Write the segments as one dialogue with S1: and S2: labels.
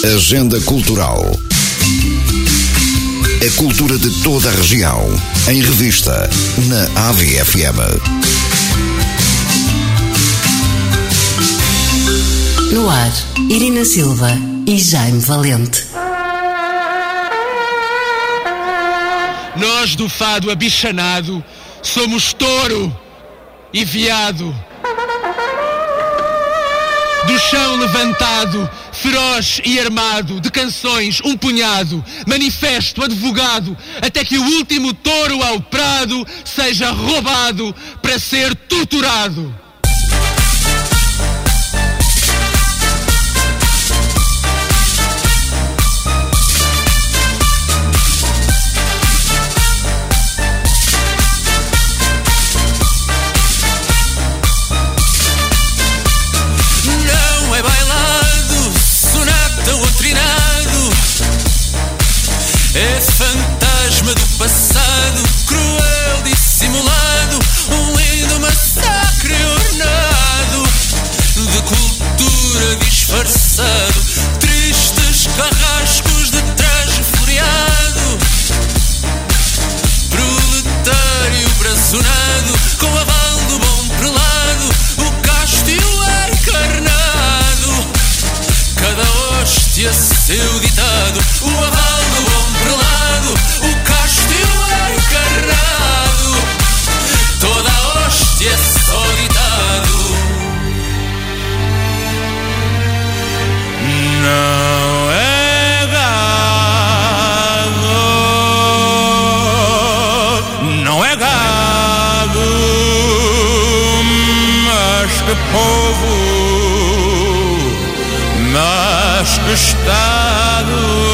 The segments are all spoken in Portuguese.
S1: Agenda Cultural. A cultura de toda a região, em revista, na AVFM.
S2: No ar, Irina Silva e Jaime Valente.
S3: Nós do fado abichanado somos touro e veado. Do chão levantado, feroz e armado, de canções um punhado, manifesto, advogado, até que o último touro ao prado seja roubado para ser torturado.
S4: É fantasma do passado, cruel dissimulado, um lindo massacre ornado, de cultura disfarçado, tristes carrascos de traje floreado, proletário braçonado, com aval do bom prelado, o castigo é encarnado, cada hóstia seu ditado, o aval do bom prelado, o castigo é encarnado, toda a hóstia é só ditado. Não é gado, não é gado, mas que povo, mas que estado.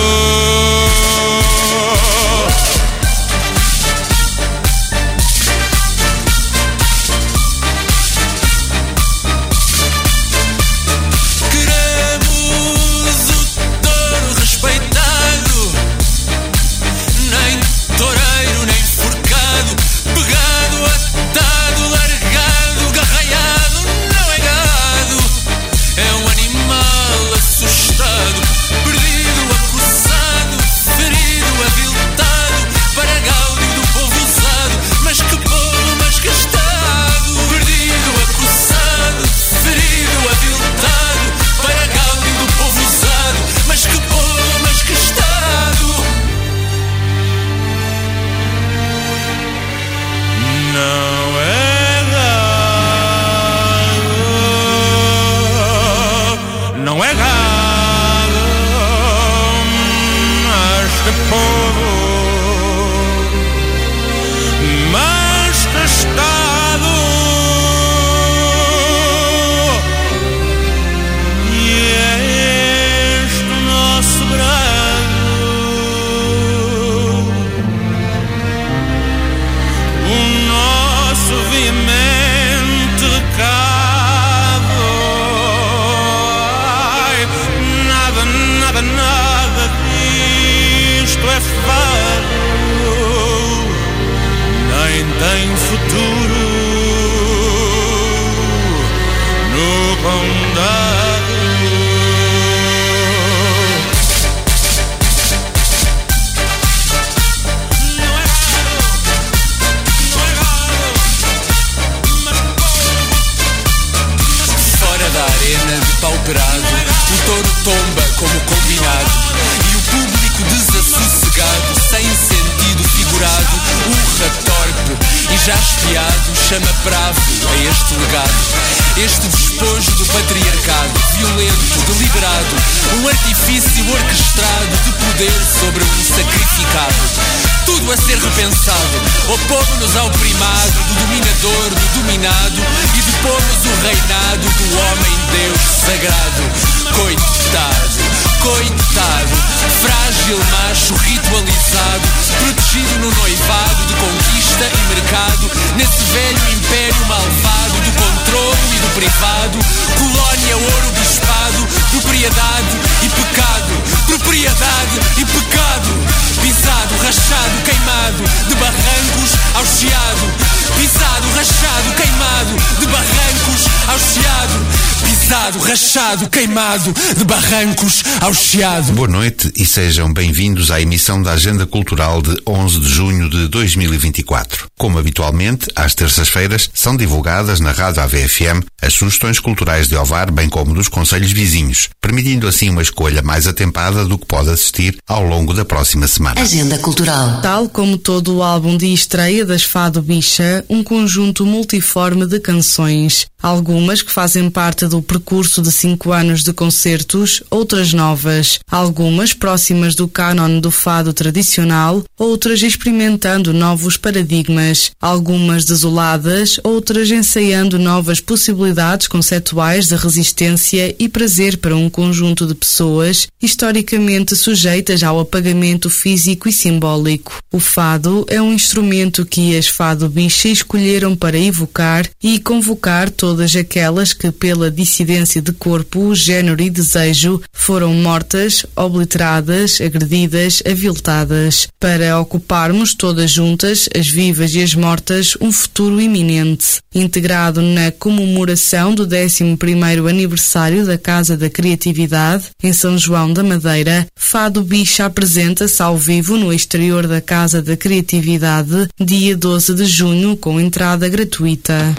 S4: Pisado, rachado, queimado, de barrancos ao chiado, pisado.
S3: pisado, rachado, queimado, de barrancos ao chiado.
S5: Boa noite e sejam bem-vindos à emissão da Agenda Cultural de 11 de junho de 2024. Como habitualmente, às terças-feiras, são divulgadas na Rádio AVFM as sugestões culturais de Ovar, bem como dos concelhos vizinhos, permitindo assim uma escolha mais atempada do que pode assistir ao longo da próxima semana.
S2: Agenda Cultural.
S6: Tal como todo o álbum de estreia das Fado Bicha, um conjunto multiforme de canções. Algumas que fazem parte do percurso de 5 anos de concertos, outras novas. Algumas próximas do cânon do fado tradicional, outras experimentando novos paradigmas. Algumas desoladas, outras ensaiando novas possibilidades conceituais de resistência e prazer para um conjunto de pessoas historicamente sujeitas ao apagamento físico e simbólico. O fado é um instrumento que as Fado Bicha escolheram para evocar e convocar todas aquelas que, pela dissidência de corpo, género e desejo, foram mortas, obliteradas, agredidas, aviltadas, para ocuparmos todas juntas, as vivas e as mortas, um futuro iminente. Integrado na comemoração do 11º aniversário da Casa da Criatividade, em São João da Madeira, Fado Bicha apresenta-se ao vivo no exterior da Casa da Criatividade, dia 12 de junho, com entrada gratuita.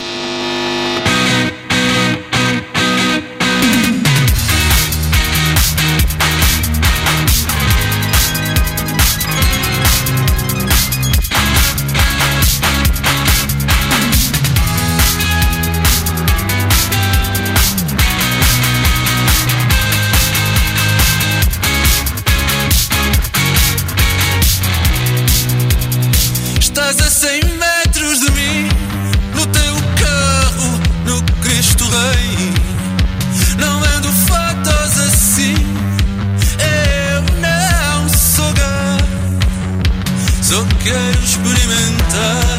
S4: Estás a 100 metros de mim, no teu carro, no Cristo Rei. Não ando fotos assim, eu não sou gay. Só quero experimentar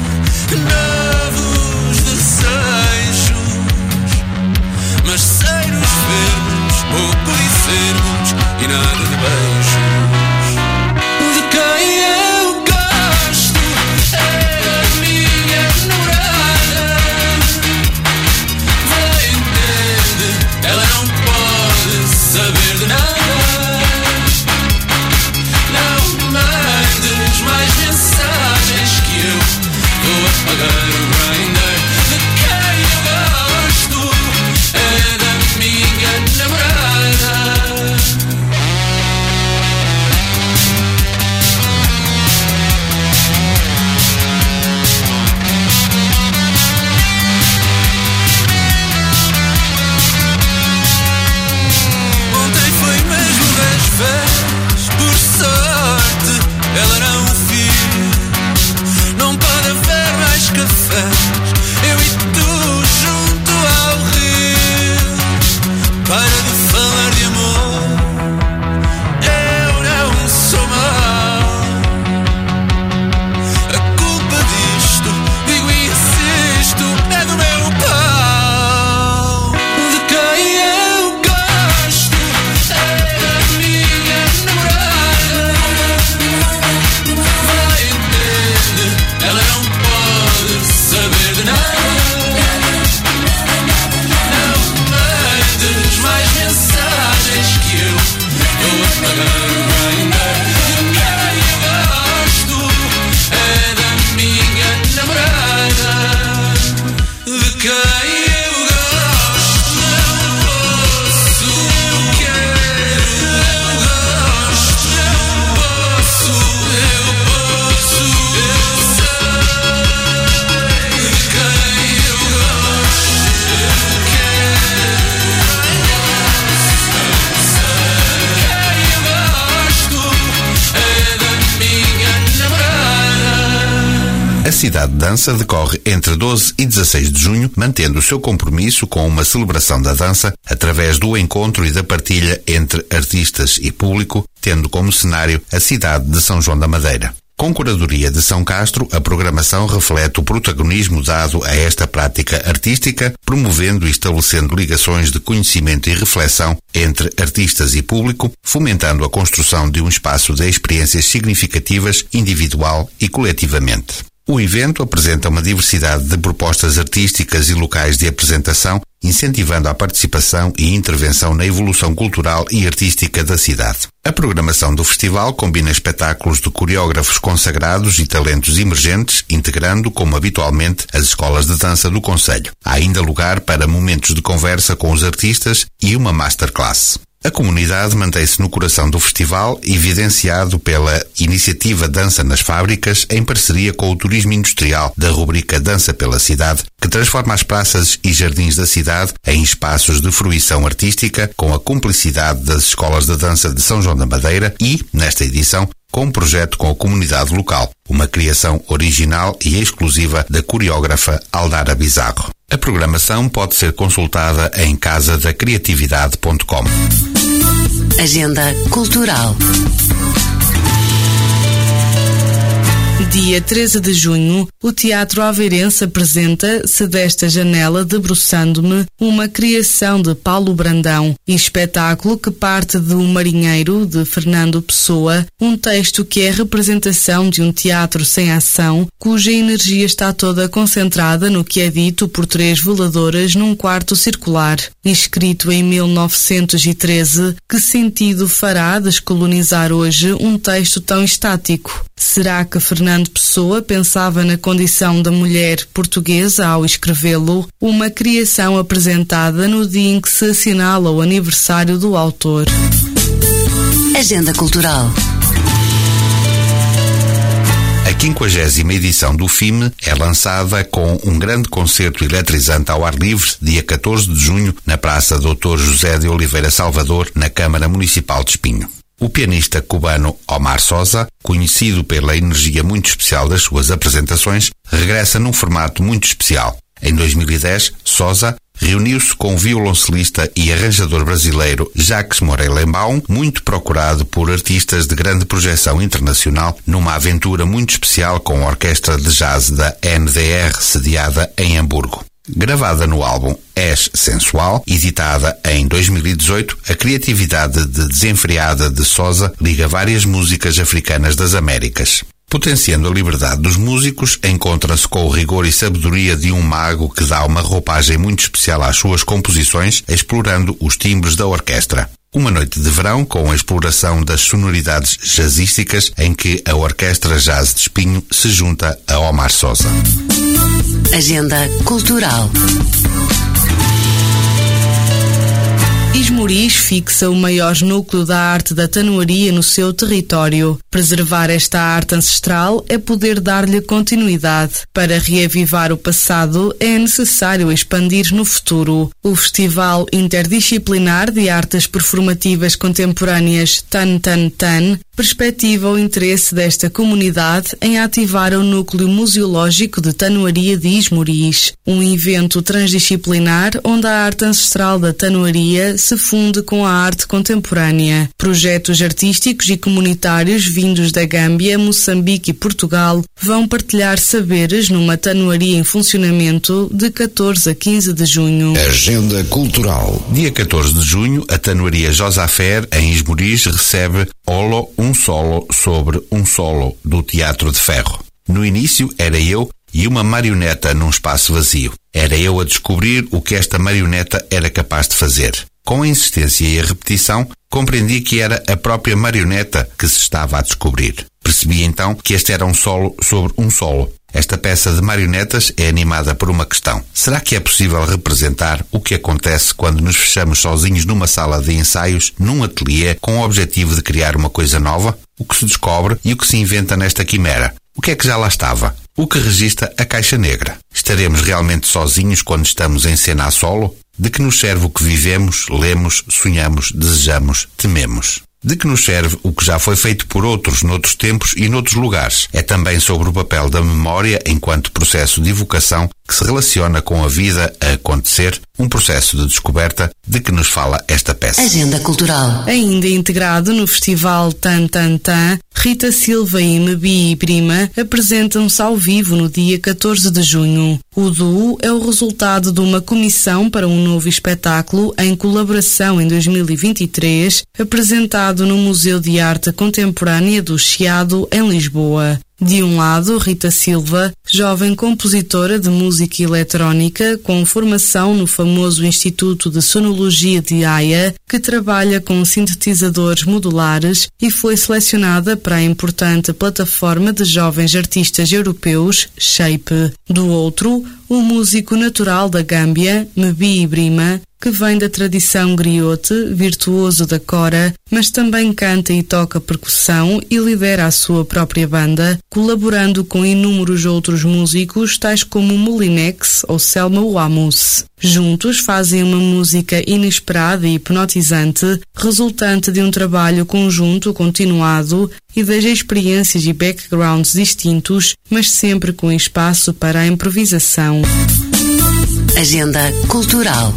S4: novos desejos, mas sem nos vermos, pouco dizermos e nada de beijos. De quem eu gosto é a minha namorada. Vai entender, ela não pode saber de nada. Não mandes mais mensagens que eu vou apagar o Grindr. De quem eu gosto é da minha namorada. Ontem foi mesmo 10 vezes, por sorte ela não viu. Não pode haver mais cafés, eu e tu junto ao rio. Para de falar de amor, eu não sou mau. A culpa disto, digo e insisto, é do meu pau. De quem eu gosto é da minha namorada. Vai entender, ela não pode saber de nada. Não mandes mais mensagens que eu vou apagar o Grindr. De quem eu gosto é da minha namorada. De quem eu gosto não posso, eu quero, eu gosto, não posso, eu posso, eu sei. De quem eu gosto, eu quero, eu sei. Quem eu gosto é da minha namorada.
S5: A Cidade de Dança decorre entre 12 e 16 de junho, mantendo o seu compromisso com uma celebração da dança através do encontro e da partilha entre artistas e público, tendo como cenário a cidade de São João da Madeira. Com curadoria de São Castro, a programação reflete o protagonismo dado a esta prática artística, promovendo e estabelecendo ligações de conhecimento e reflexão entre artistas e público, fomentando a construção de um espaço de experiências significativas, individual e coletivamente. O evento apresenta uma diversidade de propostas artísticas e locais de apresentação, incentivando a participação e intervenção na evolução cultural e artística da cidade. A programação do festival combina espetáculos de coreógrafos consagrados e talentos emergentes, integrando, como habitualmente, as escolas de dança do concelho. Há ainda lugar para momentos de conversa com os artistas e uma masterclass. A comunidade mantém-se no coração do festival, evidenciado pela iniciativa Dança nas Fábricas, em parceria com o Turismo Industrial da rubrica Dança pela Cidade, que transforma as praças e jardins da cidade em espaços de fruição artística, com a cumplicidade das escolas de dança de São João da Madeira e, nesta edição, com um projeto com a comunidade local, uma criação original e exclusiva da coreógrafa Aldara Bizarro. A programação pode ser consultada em casadacreatividade.com.
S2: Agenda Cultural. Dia 13 de junho, o Teatro Aveirense apresenta Se Desta Janela Debruçando-me, uma criação de Paulo Brandão, e espetáculo que parte de O Marinheiro, de Fernando Pessoa, um texto que é a representação de um teatro sem ação, cuja energia está toda concentrada no que é dito por 3 veladoras num quarto circular. Escrito em 1913, que sentido fará descolonizar hoje um texto tão estático? Será que Fernando Pessoa pensava na condição da mulher portuguesa ao escrevê-lo? Uma criação apresentada no dia em que se assinala o aniversário do autor. Agenda Cultural.
S5: A 50ª edição do FIME é lançada com um grande concerto eletrizante ao ar livre, dia 14 de junho, na Praça Dr. José de Oliveira Salvador, na Câmara Municipal de Espinho. O pianista cubano Omar Sosa, conhecido pela energia muito especial das suas apresentações, regressa num formato muito especial. Em 2010, Sosa reuniu-se com o violoncelista e arranjador brasileiro Jacques Morelenbaum, muito procurado por artistas de grande projeção internacional, numa aventura muito especial com a orquestra de jazz da NDR, sediada em Hamburgo. Gravada no álbum És Sensual, editada em 2018, a criatividade desenfreada de Sosa liga várias músicas africanas das Américas. Potenciando a liberdade dos músicos, encontra-se com o rigor e sabedoria de um mago que dá uma roupagem muito especial às suas composições, explorando os timbres da orquestra. Uma noite de verão com a exploração das sonoridades jazzísticas em que a Orquestra Jazz de Espinho se junta a Omar Sosa.
S2: Agenda Cultural.
S6: Esmoriz fixa o maior núcleo da arte da tanoaria no seu território. Preservar esta arte ancestral é poder dar-lhe continuidade. Para reavivar o passado, é necessário expandir no futuro. O Festival Interdisciplinar de Artes Performativas Contemporâneas Tan Tan Tan perspectiva o interesse desta comunidade em ativar o núcleo museológico de tanoaria de Esmoriz, um evento transdisciplinar onde a arte ancestral da tanoaria se funde com a arte contemporânea. Projetos artísticos e comunitários vindos da Gâmbia, Moçambique e Portugal vão partilhar saberes numa tanoaria em funcionamento de 14 a 15 de junho.
S1: Agenda Cultural.
S5: Dia 14 de junho, a tanoaria Josafer, em Esmoriz, recebe Olo, um solo sobre um solo, do Teatro de Ferro. No início era eu e uma marioneta num espaço vazio. Era eu a descobrir o que esta marioneta era capaz de fazer. Com a insistência e a repetição, compreendi que era a própria marioneta que se estava a descobrir. Percebi então que este era um solo sobre um solo. Esta peça de marionetas é animada por uma questão. Será que é possível representar o que acontece quando nos fechamos sozinhos numa sala de ensaios, num ateliê, com o objetivo de criar uma coisa nova? O que se descobre e o que se inventa nesta quimera? O que é que já lá estava? O que registra a caixa negra? Estaremos realmente sozinhos quando estamos em cena a solo? De que nos serve o que vivemos, lemos, sonhamos, desejamos, tememos? De que nos serve o que já foi feito por outros noutros tempos e noutros lugares? É também sobre o papel da memória enquanto processo de evocação que se relaciona com a vida a acontecer, um processo de descoberta de que nos fala esta peça.
S2: Agenda Cultural.
S6: Ainda integrado no Festival Tan Tan Tan, Rita Silva e Mebi e Prima apresentam-se ao vivo no dia 14 de junho. O duo é o resultado de uma comissão para um novo espetáculo em colaboração em 2023, apresentado no Museu de Arte Contemporânea do Chiado, em Lisboa.
S2: De um lado, Rita Silva, jovem compositora de música eletrónica com formação no famoso Instituto de Sonologia de Haia, que trabalha com sintetizadores modulares e foi selecionada para a importante plataforma de jovens artistas europeus, Shape. Do outro, o músico natural da Gâmbia, Mebi Brima, que vem da tradição griote, virtuoso da cora, mas também canta e toca percussão e lidera a sua própria banda, colaborando com inúmeros outros músicos, tais como Molinex ou Selma Wamus. Juntos fazem uma música inesperada e hipnotizante, resultante de um trabalho conjunto continuado e das experiências e backgrounds distintos, mas sempre com espaço para a improvisação.
S7: Agenda Cultural.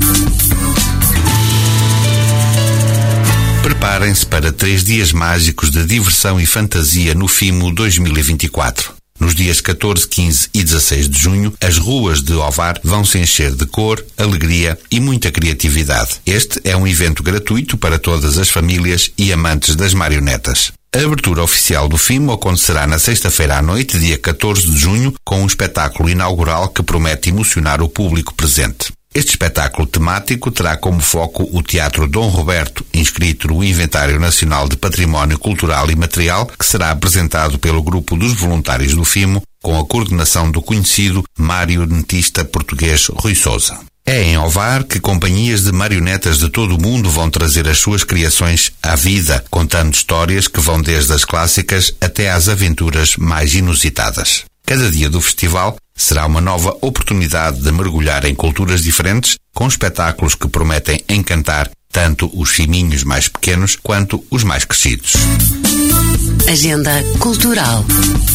S5: Preparem-se para 3 dias mágicos de diversão e fantasia no FIMO 2024. Nos dias 14, 15 e 16 de junho, as ruas de Ovar vão se encher de cor, alegria e muita criatividade. Este é um evento gratuito para todas as famílias e amantes das marionetas. A abertura oficial do FIMO acontecerá na sexta-feira à noite, dia 14 de junho, com um espetáculo inaugural que promete emocionar o público presente. Este espetáculo temático terá como foco o Teatro Dom Roberto, inscrito no Inventário Nacional de Património Cultural e Material, que será apresentado pelo grupo dos voluntários do FIMO, com a coordenação do conhecido marionetista português Rui Sousa. É em Ovar que companhias de marionetas de todo o mundo vão trazer as suas criações à vida, contando histórias que vão desde as clássicas até às aventuras mais inusitadas. Cada dia do festival será uma nova oportunidade de mergulhar em culturas diferentes, com espetáculos que prometem encantar tanto os fiminhos mais pequenos quanto os mais crescidos.
S7: Agenda Cultural.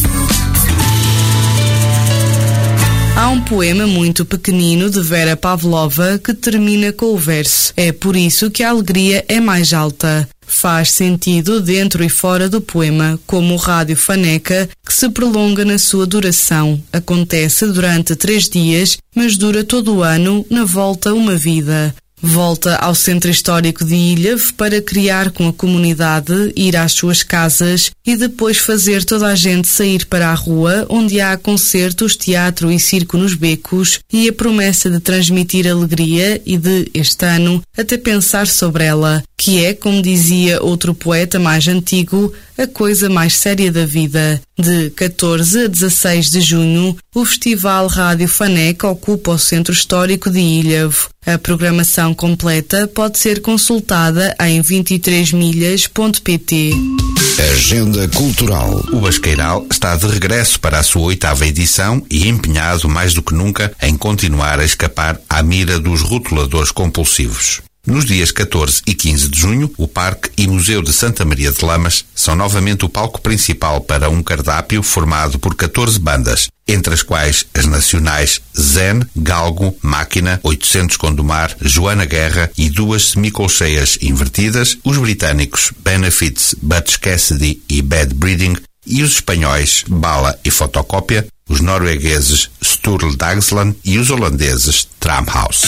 S2: Há um poema muito pequenino de Vera Pavlova que termina com o verso: é por isso que a alegria é mais alta. Faz sentido dentro e fora do poema, como o Rádio Faneca, que se prolonga na sua duração. Acontece durante 3 dias, mas dura todo o ano, na volta uma vida. Volta ao Centro Histórico de Ilhavo para criar com a comunidade, ir às suas casas e depois fazer toda a gente sair para a rua, onde há concertos, teatro e circo nos becos, e a promessa de transmitir alegria e de, este ano, até pensar sobre ela, que é, como dizia outro poeta mais antigo, a coisa mais séria da vida. De 14 a 16 de junho, o Festival Rádio Faneca ocupa o Centro Histórico de Ilhavo. A programação completa pode ser consultada em 23milhas.pt.
S1: Agenda Cultural.
S5: O Basqueiral está de regresso para a sua 8ª edição e empenhado mais do que nunca em continuar a escapar à mira dos rotuladores compulsivos. Nos dias 14 e 15 de junho, o Parque e Museu de Santa Maria de Lamas são novamente o palco principal para um cardápio formado por 14 bandas, entre as quais as nacionais Zen, Galgo, Máquina, 800 Condomar, Joana Guerra e 2 semicolcheias invertidas, os britânicos Benefits, Butch Cassidy e Bad Breeding, e os espanhóis Bala e Fotocópia, os noruegueses Sturl Dagsland e os holandeses Tramhouse.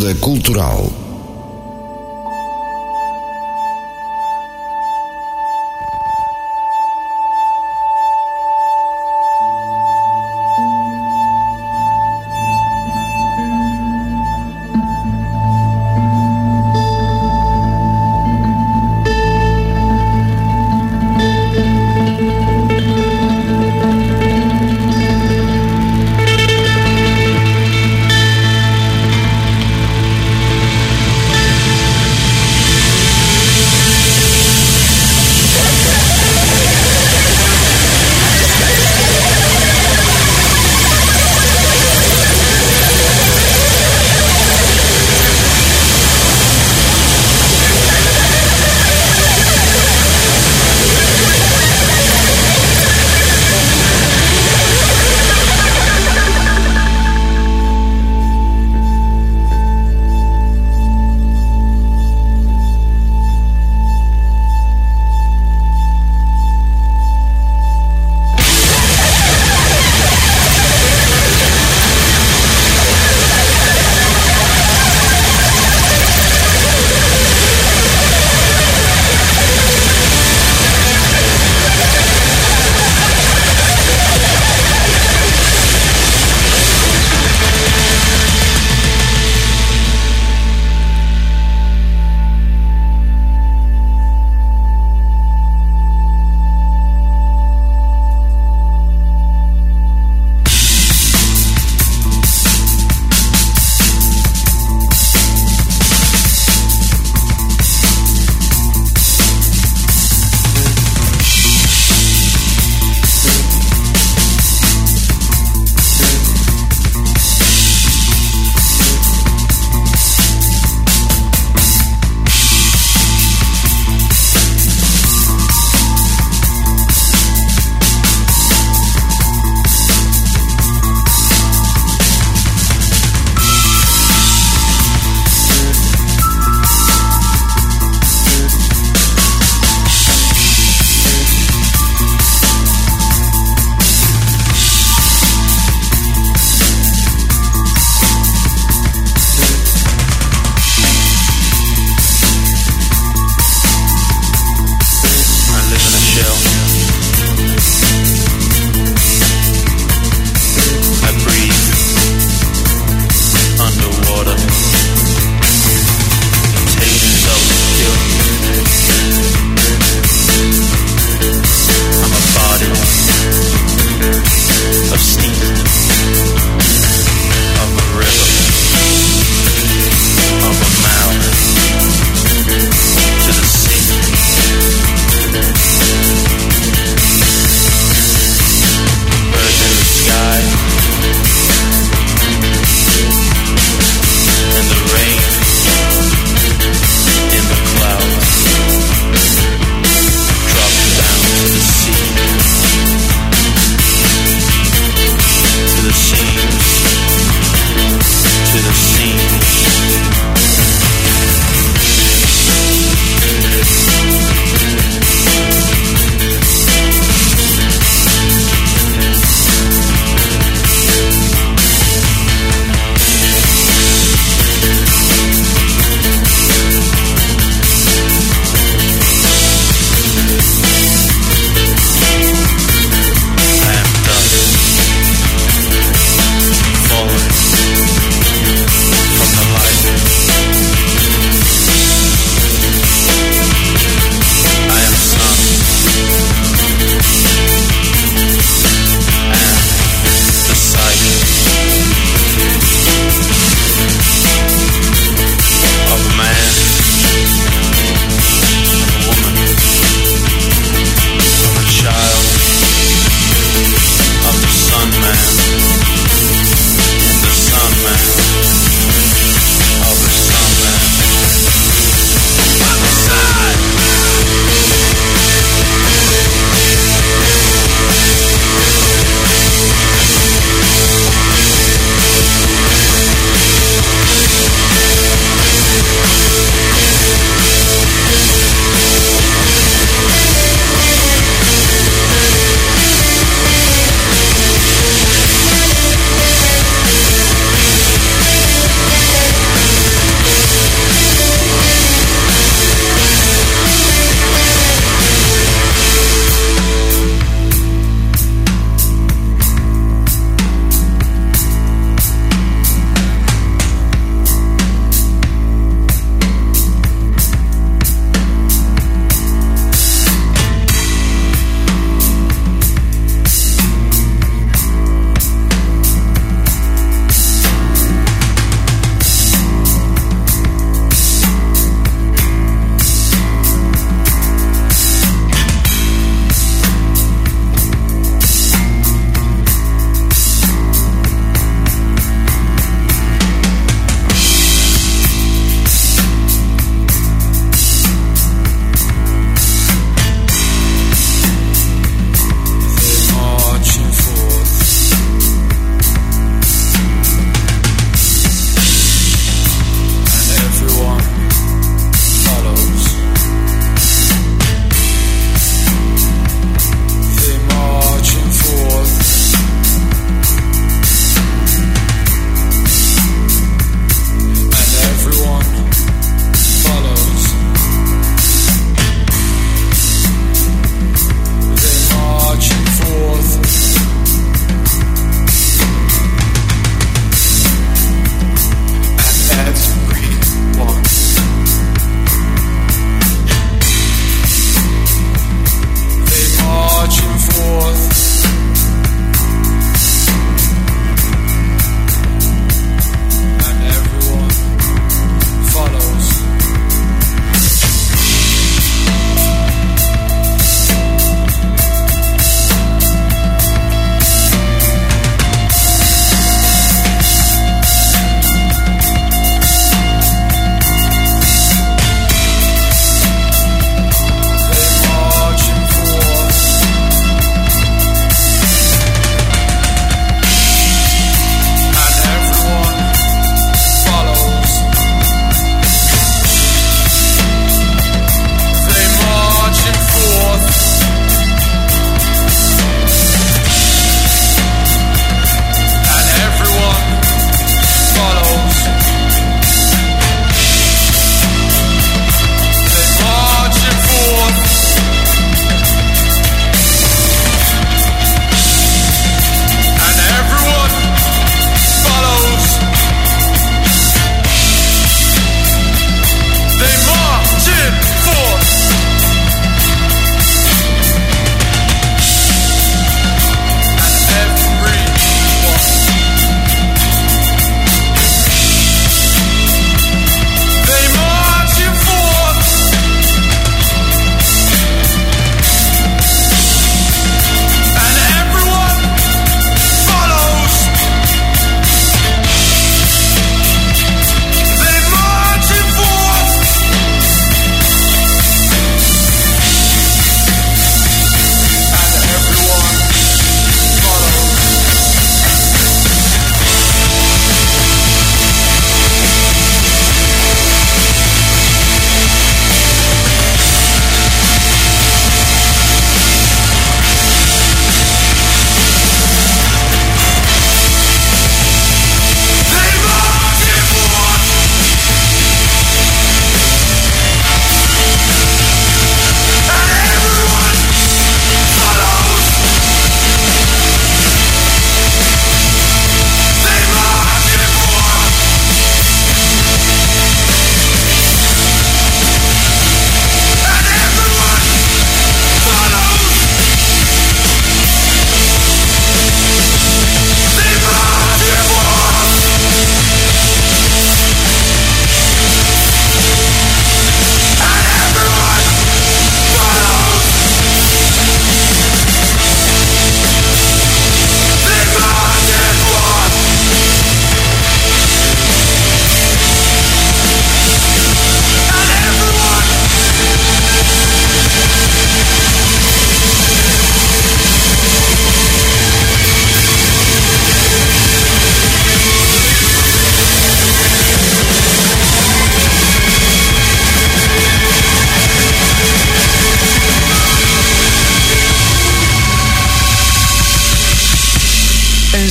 S1: Agenda Cultural.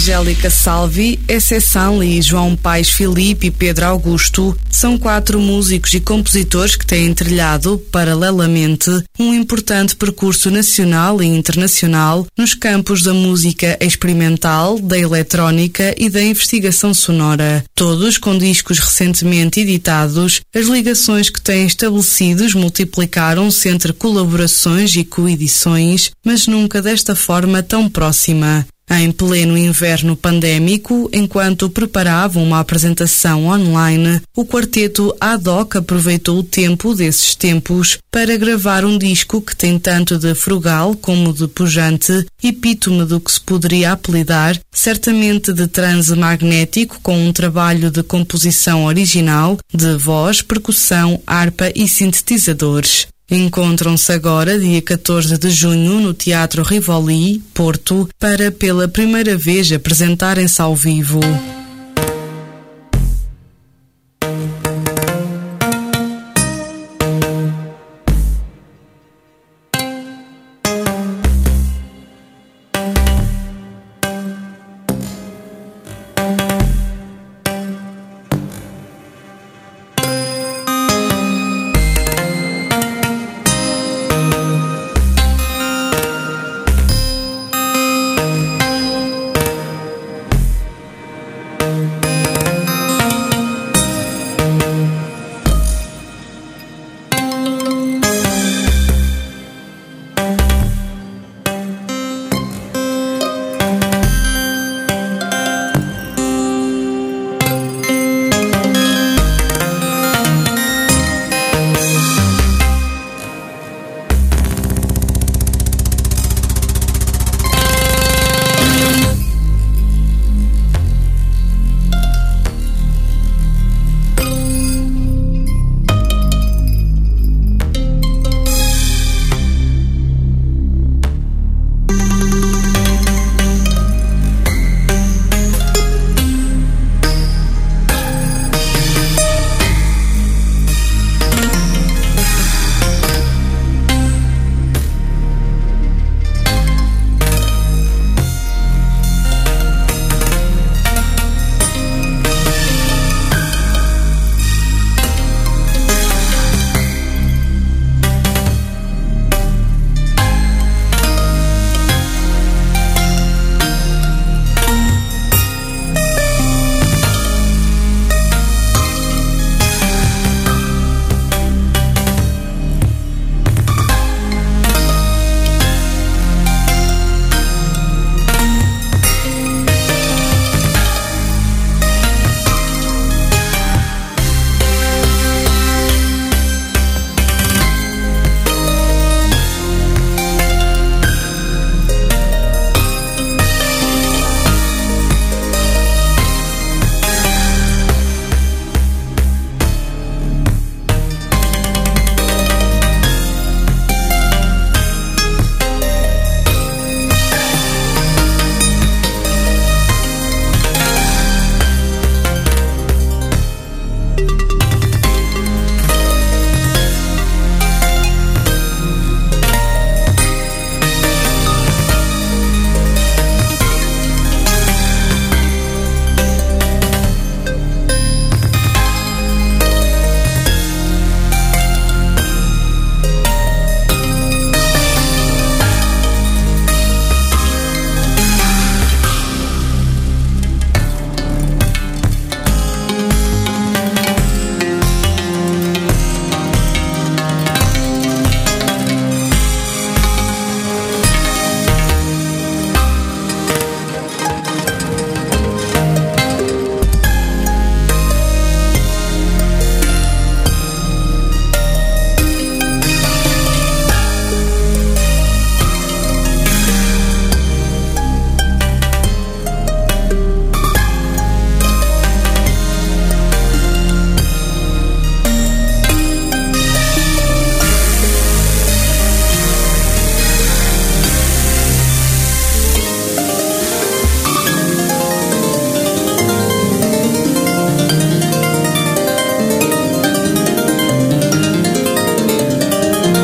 S2: Angélica Salvi, Esse Sanli, João Paes Filipe e Pedro Augusto são 4 músicos e compositores que têm trilhado, paralelamente, um importante percurso nacional e internacional nos campos da música experimental, da eletrónica e da investigação sonora. Todos com discos recentemente editados, as ligações que têm estabelecidos multiplicaram-se entre colaborações e coedições, mas nunca desta forma tão próxima. Em pleno inverno pandémico, enquanto preparavam uma apresentação online, o quarteto ad hoc aproveitou o tempo desses tempos para gravar um disco que tem tanto de frugal como de pujante, epítome do que se poderia apelidar, certamente de transe magnético, com um trabalho de composição original, de voz, percussão, harpa e sintetizadores. Encontram-se agora, dia 14 de junho, no Teatro Rivoli, Porto, para pela primeira vez apresentarem-se ao vivo.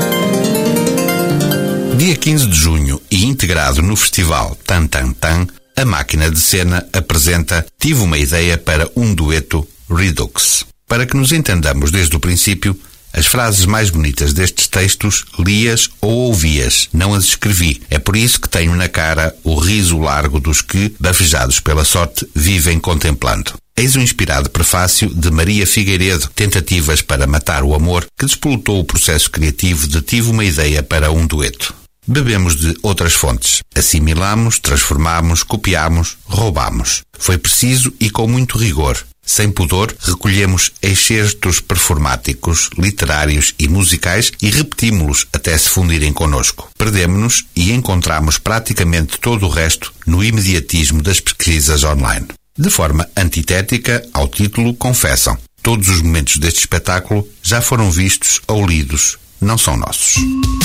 S5: Dia 15 de junho e integrado no festival Tan Tan Tan, A Máquina de Cena apresenta Tive uma ideia para um dueto Redux. Para que nos entendamos desde o princípio, as frases mais bonitas destes textos li-as ou ouvi-as, não as escrevi. É por isso que tenho na cara o riso largo dos que, bafejados pela sorte, vivem contemplando. Eis o inspirado prefácio de Maria Figueiredo, Tentativas para Matar o Amor, que despolutou o processo criativo de Tive uma ideia para um dueto. Bebemos de outras fontes. Assimilamos, transformamos, copiamos, roubamos. Foi preciso e com muito rigor. Sem pudor, recolhemos excertos performáticos, literários e musicais e repetimos-los até se fundirem connosco. Perdemo-nos e encontramos praticamente todo o resto no imediatismo das pesquisas online. De forma antitética ao título, confessam: todos os momentos deste espetáculo já foram vistos ou lidos, não são nossos.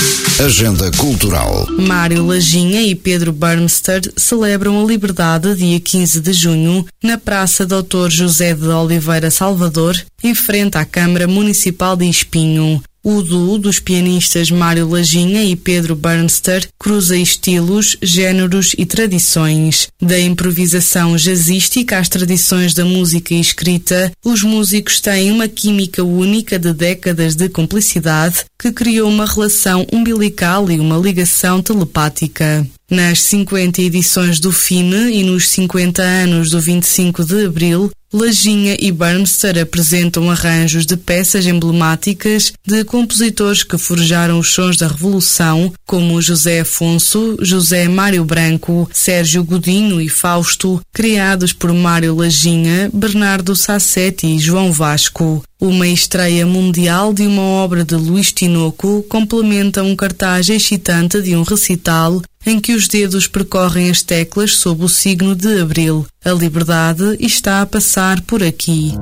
S1: Agenda Cultural.
S2: Mário Lajinha e Pedro Bernster celebram a liberdade dia 15 de junho na Praça Dr. José de Oliveira Salvador, em frente à Câmara Municipal de Espinho. O duo dos pianistas Mário Lajinha e Pedro Bernster cruza estilos, géneros e tradições. Da improvisação jazzística às tradições da música e escrita, os músicos têm uma química única de décadas de cumplicidade que criou uma relação umbilical e uma ligação telepática. Nas 50 edições do FIME e nos 50 anos do 25 de Abril, Lajinha e Bernster apresentam arranjos de peças emblemáticas de compositores que forjaram os sons da Revolução, como José Afonso, José Mário Branco, Sérgio Godinho e Fausto, criados por Mário Lajinha, Bernardo Sassetti e João Vasco. Uma estreia mundial de uma obra de Luís Tinoco complementa um cartaz excitante de um recital em que os dedos percorrem as teclas sob o signo de Abril. A liberdade está a passar por aqui.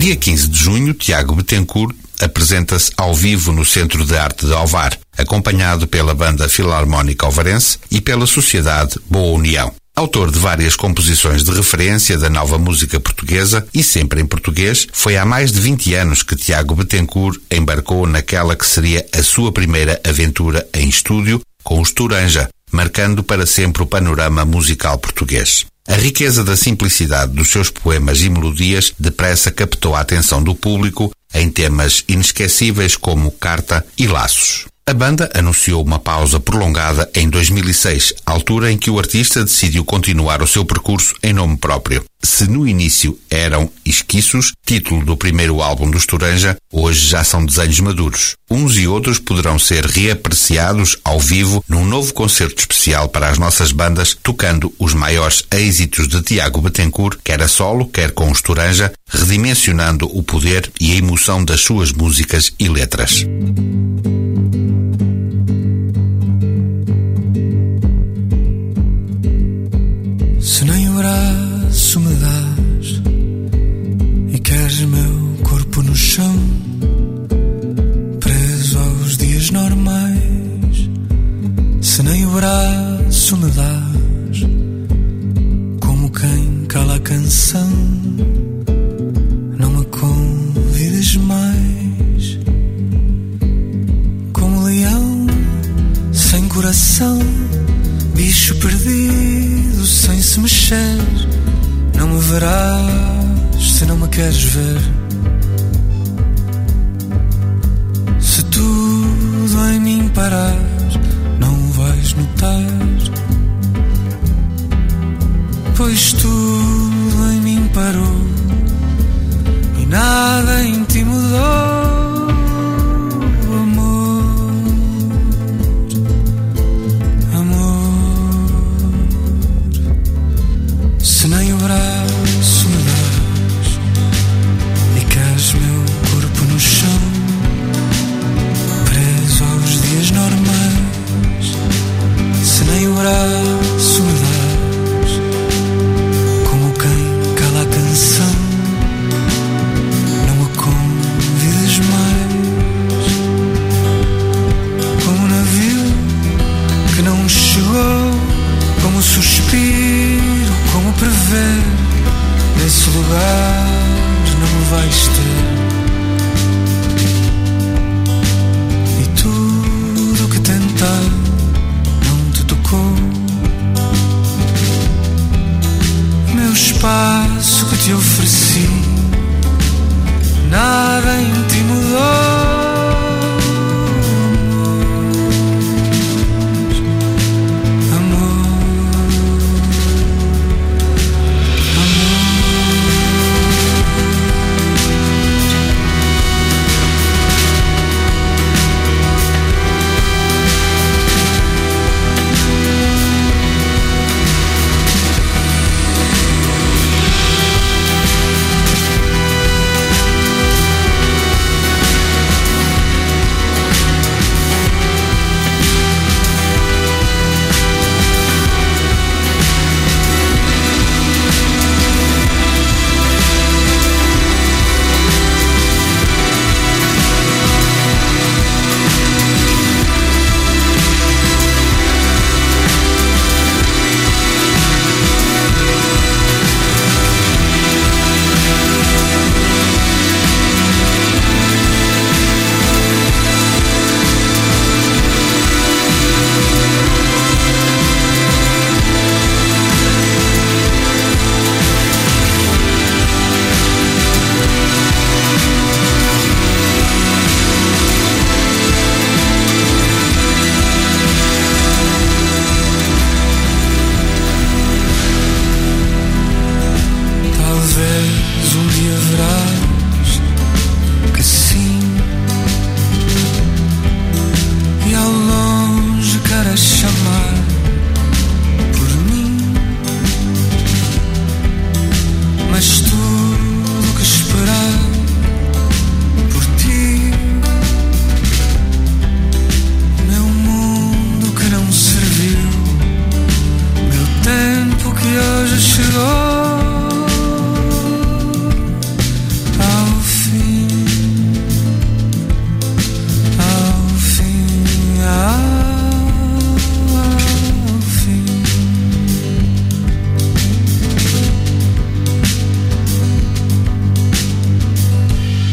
S5: Dia 15 de junho, Tiago Betancourt apresenta-se ao vivo no Centro de Arte de Ovar, acompanhado pela Banda Filarmónica Ovarense e pela Sociedade Boa União. Autor de várias composições de referência da nova música portuguesa e sempre em português, foi há mais de 20 anos que Tiago Betancourt embarcou naquela que seria a sua primeira aventura em estúdio com os Toranja, marcando para sempre o panorama musical português. A riqueza da simplicidade dos seus poemas e melodias depressa captou a atenção do público em temas inesquecíveis como Carta e Laços. A banda anunciou uma pausa prolongada em 2006, altura em que o artista decidiu continuar o seu percurso em nome próprio. Se no início eram Esquiços, título do primeiro álbum dos Toranja, hoje já são desenhos maduros. Uns e outros poderão ser reapreciados ao vivo num novo concerto especial para as nossas bandas, tocando os maiores êxitos de Tiago Betancourt, quer a solo, quer com os Toranja, redimensionando o poder e a emoção das suas músicas e letras.
S8: Se nem o braço me dás e queres meu corpo no chão, preso aos dias normais, se nem o braço me dás, como quem cala a canção, não me convides mais, como leão sem coração, bicho perdido sem se mexer, não me verás se não me queres ver. Se tudo em mim parar, não vais notar, pois tudo em mim parou e nada em ti mudou. Se nem o braço me dás e queres meu corpo no chão, preso aos dias normais, se nem o braço me dás, como quem cala a canção, não me convides mais, como um navio que não chegou, como um suspiro, como prever, nesse lugar não me vais ter. E tudo que tentar não te tocou. Meu espaço que te ofereci, nada em ti mudou.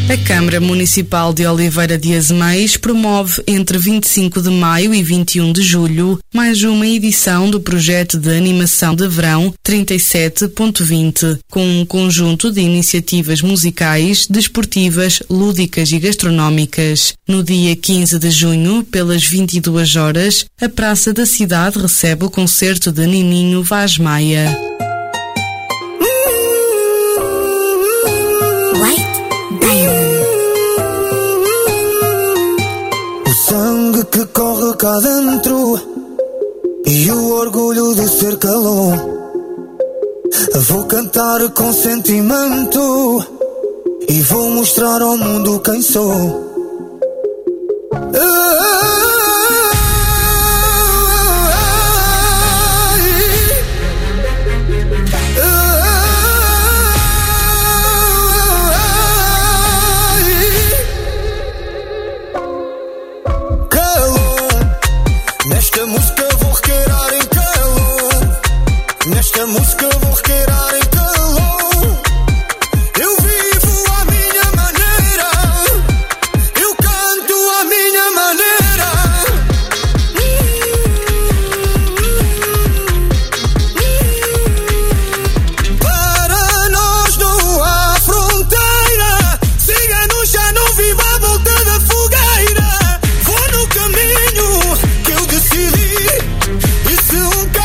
S2: A Câmara Municipal de Oliveira de Azeméis promove entre 25 de maio e 21 de julho mais uma edição do projeto de animação de verão 37.20, com um conjunto de iniciativas musicais, desportivas, lúdicas e gastronómicas. No dia 15 de junho, pelas 22 horas, a Praça da Cidade recebe o concerto de Nininho Vaz Maia.
S9: Sangue que corre cá dentro e o orgulho de ser calor. Vou cantar com sentimento e vou mostrar ao mundo quem sou.
S10: Nesta música vou requeirar em calor. Nesta música vou requeirar em calor. Eu vivo à minha maneira. Eu canto à minha maneira. Para nós não há fronteira. Siga-nos, já não vivo à volta da fogueira. Vou no caminho que eu decidi. E se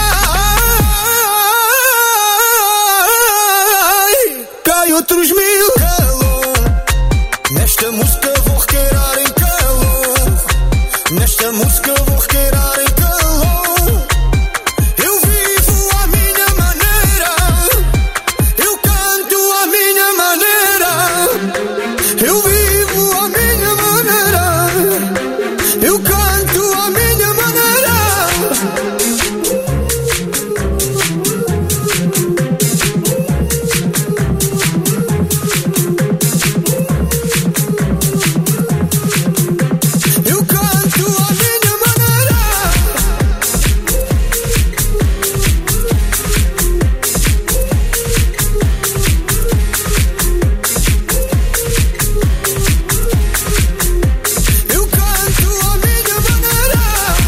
S10: cai outros mil. Calor. Nesta música vou requeirar em calor. Nesta música vou requeirar em calor. Eu vivo à minha maneira. Eu canto à minha maneira. Eu vivo à minha maneira. Eu canto à minha maneira. Eu canto à minha maneira. Eu canto à minha maneira.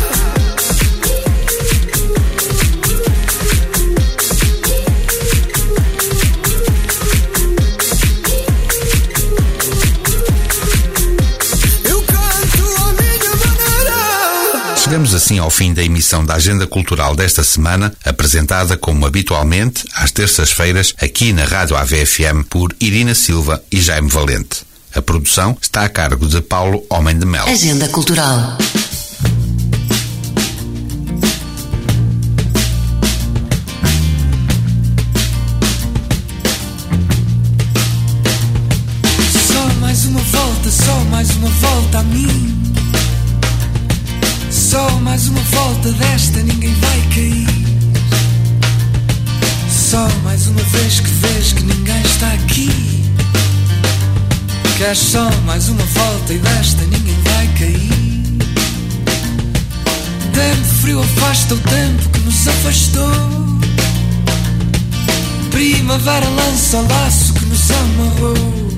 S10: Eu canto à minha maneira.
S5: Chegamos assim ao fim da emissão da Agenda Cultural desta semana, apresentada como habitualmente, às terças-feiras, aqui na Rádio AVFM, por Irina Silva e Jaime Valente. A produção está a cargo de Paulo Homem de Mel.
S7: Agenda Cultural.
S8: Só mais uma volta a mim. Só mais uma volta desta, ninguém vai cair. Só mais uma vez que ninguém está aqui. Queres só mais uma volta e desta ninguém vai cair. Tempo frio afasta o tempo que nos afastou. Primavera lança o laço que nos amarrou.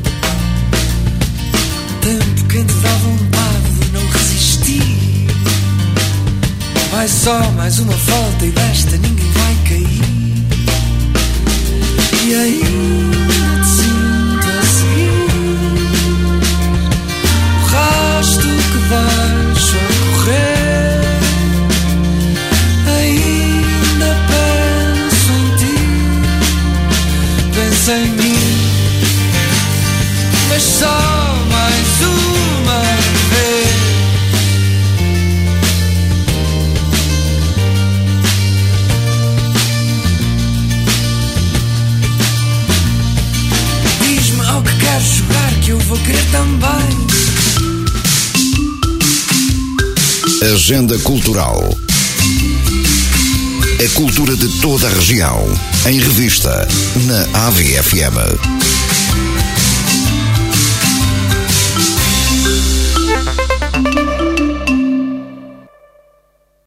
S8: Tempo quente dá vontade de não resistir. Vai só mais uma volta e desta ninguém vai cair. E ainda te sinto a seguir o rasto que deixo a correr. Ainda penso em ti, penso em mim, mas só mais uma vez. Diz-me ao que queres jogar que eu vou querer também.
S1: Agenda Cultural. A cultura de toda a região, em revista, na AVFM.